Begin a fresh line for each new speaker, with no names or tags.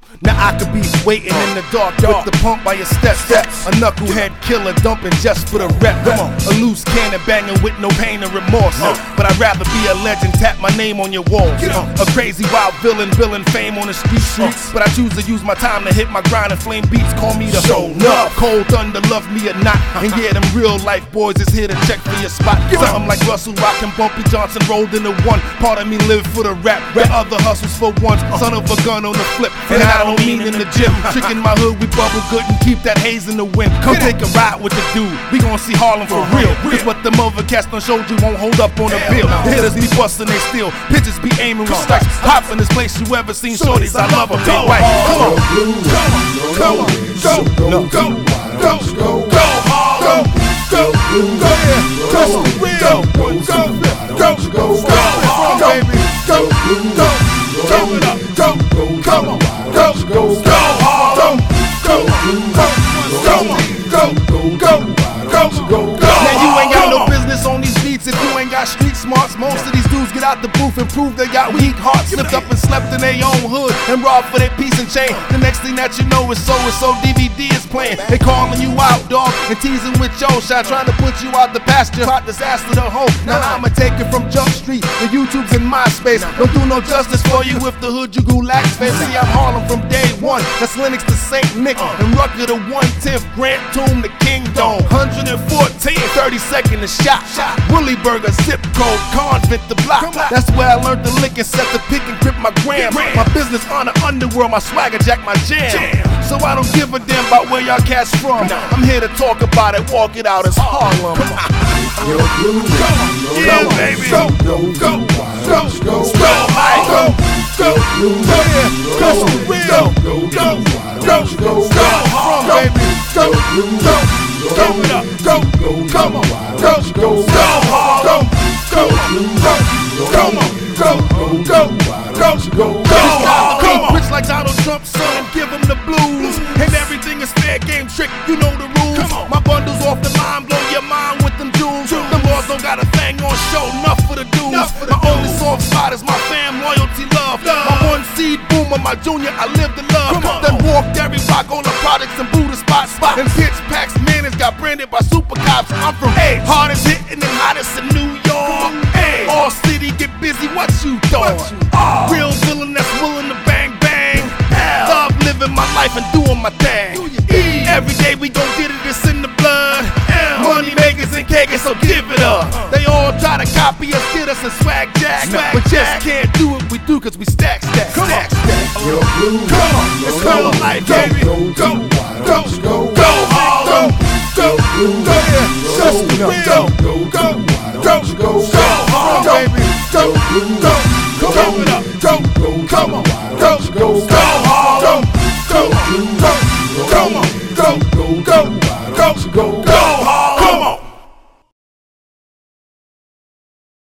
Now I could be waiting in the dark with the pump by your steps. A knucklehead killer dumping just for the rep. A loose cannon banging with no pain and remorse. But I'd rather be a legend, tap my name on your walls. A crazy wild villain, billing fame on the streets. But I choose to use my time to hit my grind and flame beats. Call me the show up. Cold thunder, love me or not. And yeah, them real life boys is here to check for your spot. Something like Russell Rock and Bumpy Johnson rolled into one. Part of me live for the rap, the other hustles for once. Son of a gun on the flip, and I don't mean in the gym. Chick in my hood, we bubble good and keep that haze in the wind. Come take a ride with the dude, we gon' see Harlem for real. Cause what the other cats done showed you won't hold up on the bill. The hitters be bustin', they steal, pitches be aiming with strikes. Hop in this place, you ever seen shorties, I love them, big white. Come on, come on, go, go, go, go, go, go, Harlem, go, go, yeah, cause we real, go, go, go, go, go, baby, go, go, go it up, go, come on, go, go, go, Harlem, go, go, go, go. Now you ain't got no business on these beats if you ain't got street smarts. Most of these dudes get out the booth and prove they got weak hearts. Slipped up and slept in their own hood and robbed for their piece and chain. The next thing that you know is so DVD is playing. They calling you out, dog, and teasing with your shot, trying to put you out the pasture. Hot disaster the hoe. Now I'ma take it from Jump Street, the YouTubes and MySpace. Don't do no justice for you if the hood you gulax face. See, I'm Harlem from day one. That's Lennox to St. Nick and Rucker to 110th, Grant Tomb to Kingdom. 114, 32nd the shot. Willie Burger, zip code, convict the block. That's where I learned to lick and set the pick and grip my gram. My business on the underworld, my swagger jack, my jam. So I don't give a damn about where y'all cats from. I'm here to talk about it, walk it out as Harlem. Yeah, baby. Go, go, go, go, go, go, go, yeah, cause we real. Go, go, go, go, from baby. Go, go, go it up. Go, come on. Go, go, go, go, go, come on. Go, go, go, go, go. Rich like Donald Trump, son, and give him the blues. And everything is fair game trick, you know the rules. My bundles off the line, blow your mind with them jewels. The laws don't got a thing on show, enough for the dudes. My only soft spot is my fam, loyalty, love. My one seed boomer, my junior, I live the love. Then walked every rock on the products and Buddha spots. And pitch packs, man, it's got branded by super cops. I'm from hardest hitting and hottest in New York. All city, get busy, what you thought? Real villain that's willing to bang bang. Love living my life and doing my thing. Every day we gon' get it, it's in the blood. Money makers and cakers, so give it up. They all try to copy us, get us a swag jack, but just can't do what we do cause we stack. Come on, it's called life, baby. Go, go, go, go, go, Harlem. Go, go, yeah, just the real. Go, go, go, Harlem, baby. Go, go, go it up. Go, come on. Go, go, Harlem. Go,